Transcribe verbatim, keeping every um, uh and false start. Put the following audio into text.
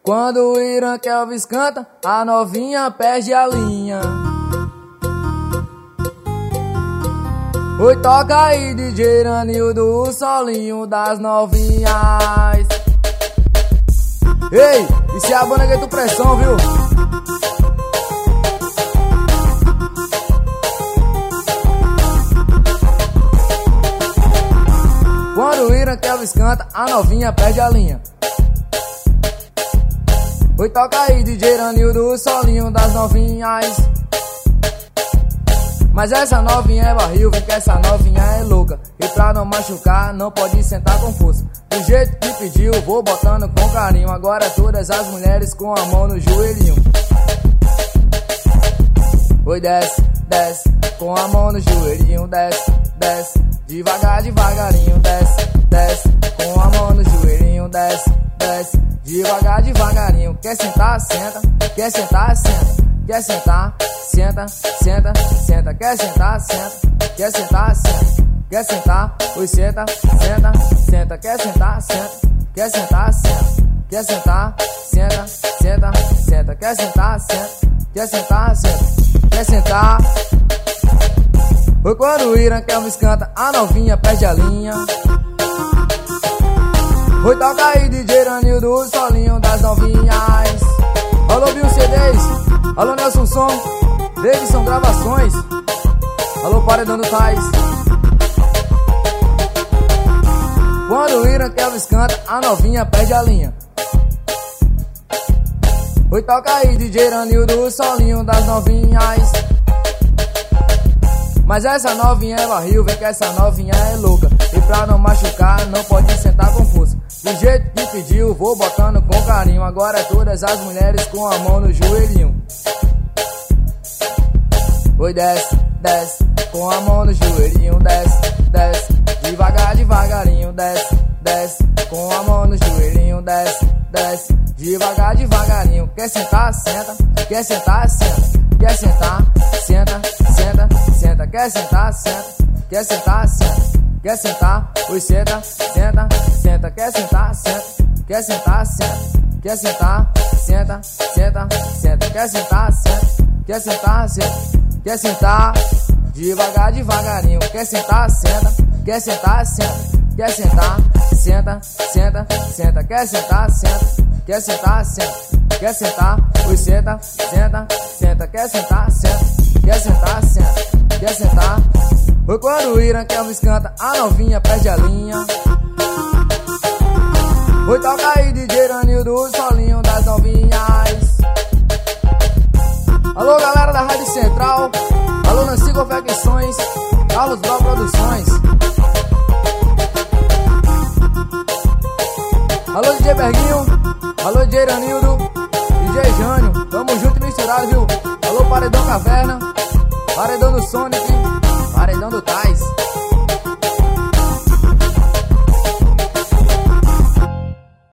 Quando o Irã Kelvis canta, a novinha perde a linha. Oi, toca aí, D J Ranildo, o solinho das novinhas. Ei, isso é a banda Gueto Pressão, viu? Quando o Irã Kelvis canta, a novinha perde a linha. Oi, toca aí, D J Ranildo, o solinho das novinhas. Mas essa novinha é barril, vem que essa novinha é louca. E pra não machucar, não pode sentar com força. Do jeito que pediu, vou botando com carinho. Agora todas as mulheres com a mão no joelhinho. Oi, desce, desce, com a mão no joelhinho. Desce, desce, devagar, devagarinho. Desce, desce, com a mão no joelhinho. Desce, desce, devagar, devagarinho. Quer sentar? Senta. Quer sentar? Senta. Quer sentar? Senta, senta, senta. Quer sentar? Senta. Quer sentar? Senta. Quer sentar? Oi, senta, senta, senta. Quer sentar? Senta. Quer sentar? Senta. Quer sentar? Senta, senta, senta. Quer sentar? Senta. Quer sentar? Senta. Quer sentar? Oi, quando o Irã Kelvis canta, a novinha perde a linha. Oi, toca aí, D J Ranildo, o solinho das novinhas. Alô, Bill C Ds. Alô, Nelson Som. Davidson Gravações. Alô, Paredão do Tais. Quando o Irã Kelvis canta, a novinha perde a linha. Oi, toca aí, D J Ranildo, o solinho das novinhas. Mas essa novinha é barril, vem que essa novinha é louca. E pra não machucar, não pode sentar com força. Do jeito que pediu, vou botando com carinho. Agora todas as mulheres com a mão no joelhinho. Oi, desce, desce, com a mão no joelhinho. Desce, desce, devagar, devagarinho. Desce, desce, com a mão no joelhinho. Desce, desce, devagar, devagarinho. Quer sentar? Senta. Quer sentar? Senta. Quer sentar? Senta, senta, senta. Quer sentar? Senta. Quer sentar? Senta. Quer sentar? Oi, senta, senta, senta. Quer sentar? Senta. Quer sentar? Senta. Quer sentar? Senta, senta, senta. Quer sentar? Senta. Quer sentar? Senta. Quer sentar? Devagar, devagarinho. Quer sentar? Senta. Quer sentar? Senta. Quer sentar? Senta, senta, senta. Quer sentar? Senta. Quer sentar? Senta. Quer sentar? Oi, senta, senta, senta. Quer sentar? Senta. Quer sentar? Senta. Quer sentar? Oi, quando o Irã Kelvis canta, a novinha perde a linha. Oi, toca aí, D J Ranildo, o solinho das novinhas. Alô, galera da Rádio Central. Alô, Nancy Confecções. Carlos Blau Produções. Alô, D J Berguinho. Alô, D J Ranildo. D J Jânio. Tamo junto e misturado, viu? Alô, Paredão Caverna. Paredão do Sonic. Paredão do Tais.